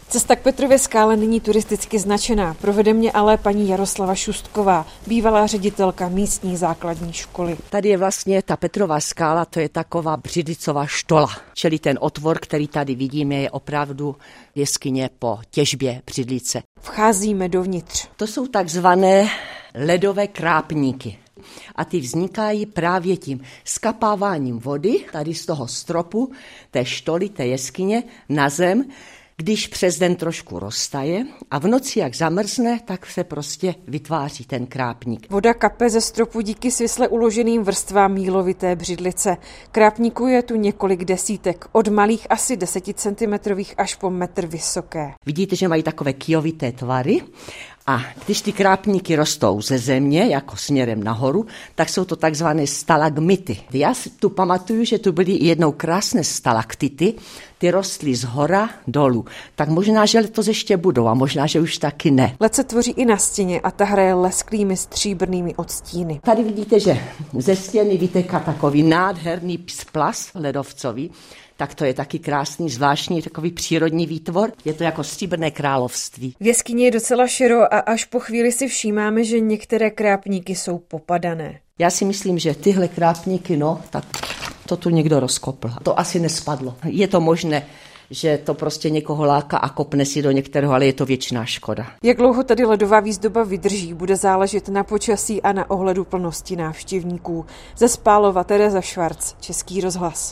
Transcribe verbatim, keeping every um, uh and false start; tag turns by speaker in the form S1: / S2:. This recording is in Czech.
S1: Cesta k Petrově skále není turisticky značená, provede mě ale paní Jaroslava Šustková, bývalá ředitelka místní základní školy.
S2: Tady je vlastně ta Petrova skála, to je taková břidlicová štola, čili ten otvor, který tady vidíme, je opravdu jeskyně po těžbě břidlice.
S1: Vcházíme dovnitř.
S2: To jsou takzvané ledové krápníky. A ty vznikají právě tím skapáváním vody, tady z toho stropu, té štoly, té jeskyně, na zem, když přes den trošku roztaje a v noci, jak zamrzne, tak se prostě vytváří ten krápník.
S1: Voda kape ze stropu díky svisle uloženým vrstvám mílovité břidlice. Krápníků je tu několik desítek, od malých asi deseticentimetrových až po metr vysoké.
S2: Vidíte, že mají takové kijovité tvary. A když ty krápníky rostou ze země, jako směrem nahoru, tak jsou to takzvané stalagmity. Já si tu pamatuju, že tu byly jednou krásné stalaktity, ty rostly z hora dolů. Tak možná, že letos ještě budou a možná, že už taky ne.
S1: Led se tvoří i na stěně a ta hraje lesklými stříbrnými odstíny.
S2: Tady vidíte, že ze stěny vyteká takový nádherný splas ledovcový. Tak to je taky krásný, zvláštní takový přírodní výtvor. Je to jako stříbrné království.
S1: V jeskyni je docela širo a až po chvíli si všímáme, že některé krápníky jsou popadané.
S2: Já si myslím, že tyhle krápníky, no, tak to tu někdo rozkopl. To asi nespadlo. Je to možné, že to prostě někoho láká a kopne si do některého, ale je to věčná škoda.
S1: Jak dlouho tady ledová výzdoba vydrží, bude záležet na počasí a na ohledu plnosti návštěvníků. Ze Spálova Tereza Švarc, Český rozhlas.